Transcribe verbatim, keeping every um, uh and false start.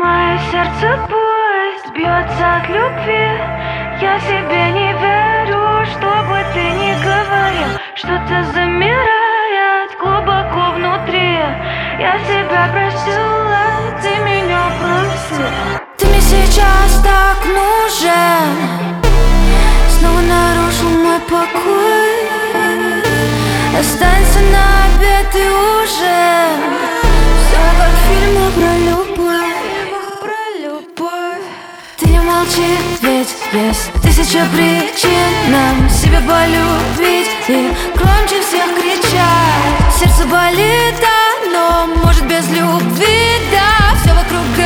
Мое сердце пусть бьется от любви. Я себе не верю, что бы ты ни говорил. Что-то замирает глубоко внутри. Я тебя просила, ты меня прости. Ты мне сейчас так нужен. Снова нарушил мой покой. Останься на обед и ужин. Все как в фильмах про любовь, про любовь. Ты не молчи, ведь есть тысяча причин нам себя полюбить и громче всех кричать. Сердце болит, оно может без любви, да. Все вокруг